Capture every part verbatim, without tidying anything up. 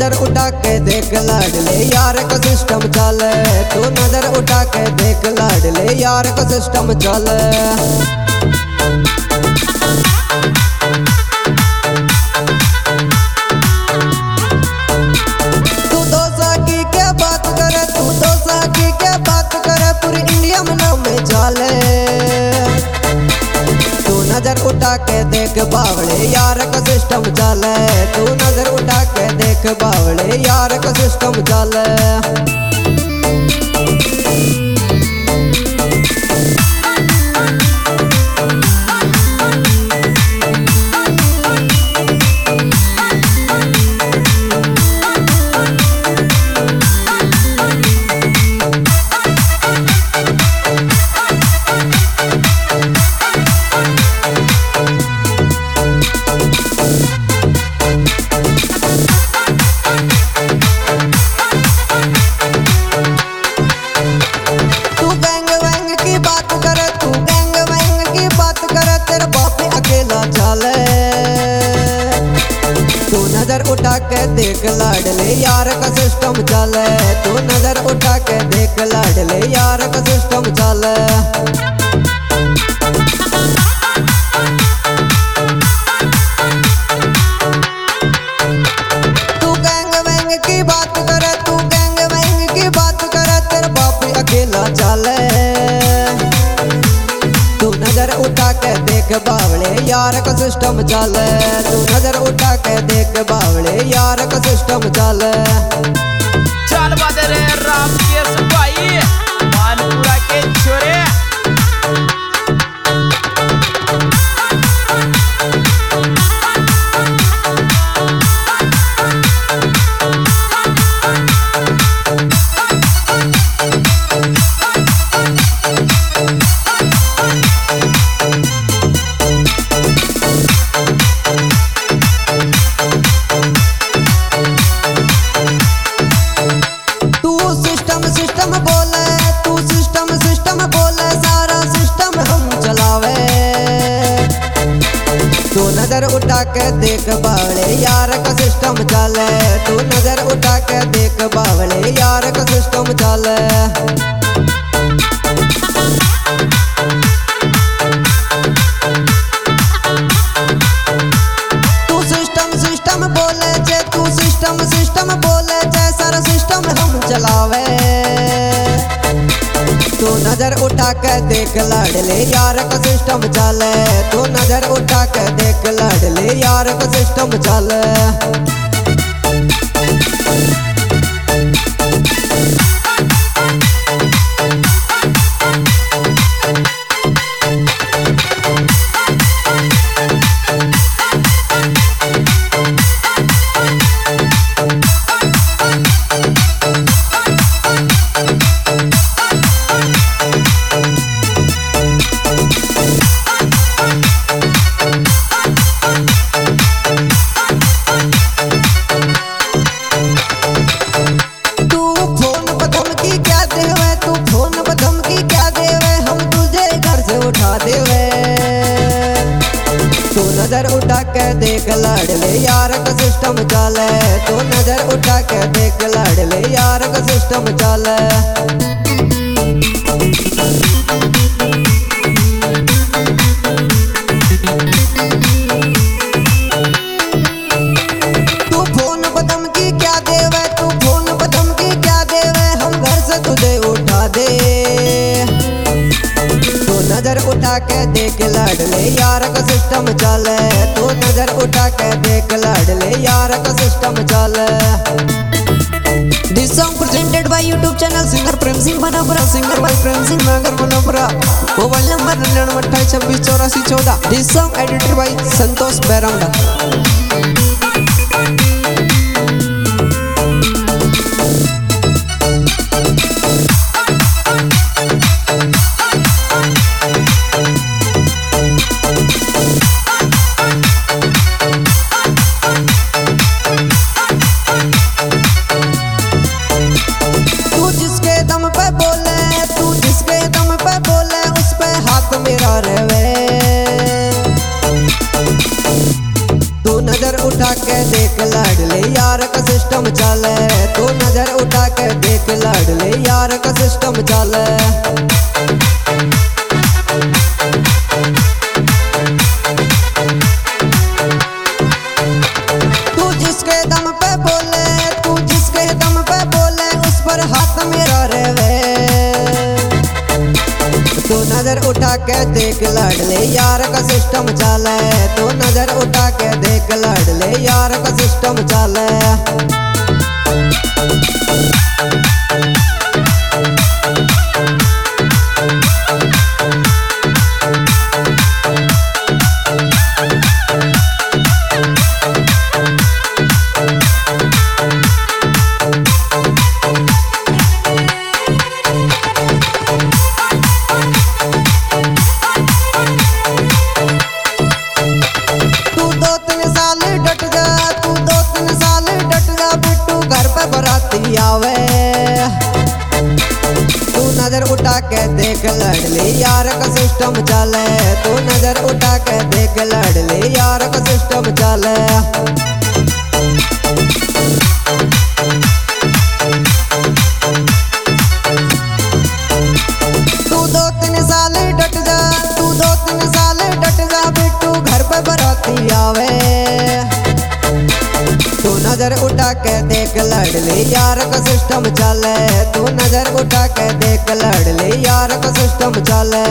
नजर उठा के देख लाडले यार का सिस्टम चले। तू नजर उठा के देख लाडले यार का सिस्टम चले। तू दो साकी क्या बात करे, तू दो साकी क्या बात करे, पूरी इंडिया में नाम में चले। नजर उठा के देख बावड़े यार का सिस्टम चले। तू नजर उठा के देख बावड़े यार का सिस्टम चले। नजर उठा के देख लाडले यार का सिस्टम चले। तू नजर उठा के देख लाडले यार का सिस्टम चले। तू गैंग वैंग की बात करे, तू गैंग वैंग की बात करे, तेरा बाप अकेला चले। तू नजर उठा के देख बावड़े यार का सिस्टम चले। तू नजर उठा के देख बावड़े यार का सिस्टम चले। चल बदरे राम के सिपाही मानपुरा के छोरे। तू नजर उठा के देख बावड़े यार का सिस्टम चले। तू नजर उठा के देख बावड़े यार का सिस्टम चले। तू सिस्टम सिस्टम बोले जे, तू सिस्टम सिस्टम बोले जे, सारा सिस्टम हम चलावे। तू नजर उठा के देख लाडले यार का सिस्टम चले। तू नजर उठा के देख लाडले यार का सिस्टम चले। तू नजर उठा के देख लाडले यार का सिस्टम चले। तू नजर उठा के देख लाडले यार का सिस्टम चले। तू फोन बदम की क्या देवे, तू फोन बदम की क्या देवे, हम घर से तुझे उठा दे। नजर उठा के देख लाडले यार का सिस्टम चले। तू नजर उठा के देख लाडले यार का सिस्टम चले। This song presented by YouTube channel singer Prem Singh Manapura, singer by Prem Singh Nagar Manapura. Mobile number nine nine eight six six four four four. This song edited by Santosh Bairamda. उठा के देख लाडले यार का system चले, तू नजर उठा के देख लाडले यार का सिस्टम चले। तू जिसके दम पे बोले, तू जिसके दम पे बोले उस पर हाथ मेरा रेवे। तू नजर उठा के देख लाडले यार का सिस्टम चले, तू नजर उठा के देख लाडले यार का सिस्टम चले। आवे तू नजर उठा के देख लाडले यार का सिस्टम चले, तू नजर उठा के देख लाडले यार का सिस्टम चले। तू दो तीन साल डट जा, तू दो तीन साल डट जा बिट्टू घर पे बराती आवे। तू नजर उठा के देख लाडले यार का सिस्टम चले, तू नजर उठा के देख लाडले यार का सिस्टम चले।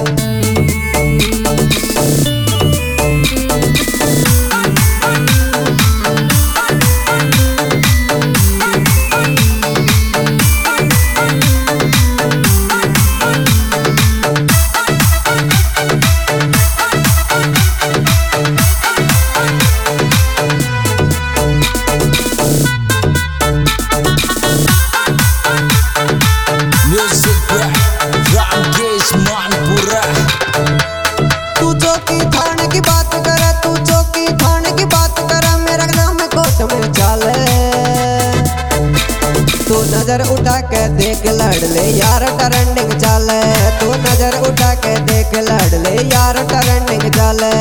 तू चौकी थाने की बात करे, तू चौकी थाने की बात करे मेरा नाम कोर्ट में चले। तू नजर उठा के देख लाडले यार ट्रेंडिंग चले, तू नजर उठा के देख लाडले यार ट्रेंडिंग चले।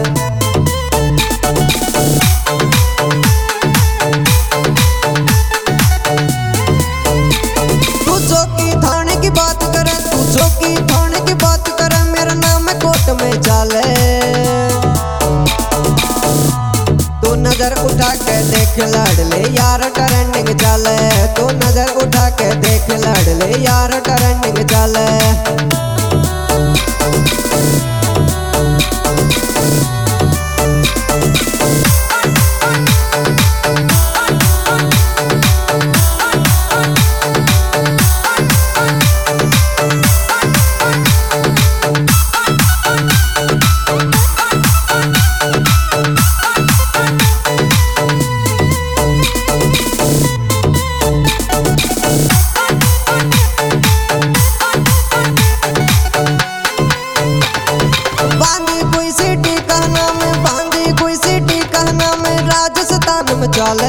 तू चौकी थाने की बात करे, तू चौकी थाने की बात करे मेरा नाम कोर्ट में चले। तू नजर उठा के देख लाडले यार ट्रेंडिंग चले, तू नजर उठा के देख लाडले यार ट्रेंडिंग चले। चले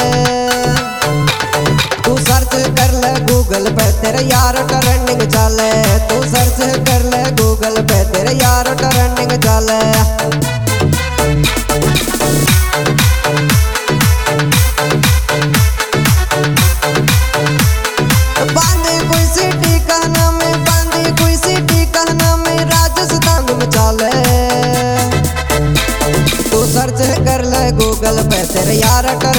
तू सर्च कर ले गूगल पे तेरे यार ट्रेंडिंग चले, तू सर्च कर ले गूगल पे तेरे यार ट्रेंडिंग चले। बांधे कोई सिटी का नाम है, बांधे कोई सिटी का नाम है राजस्थान में चले। तू सर्च कर ले गूगल पे तेरे यार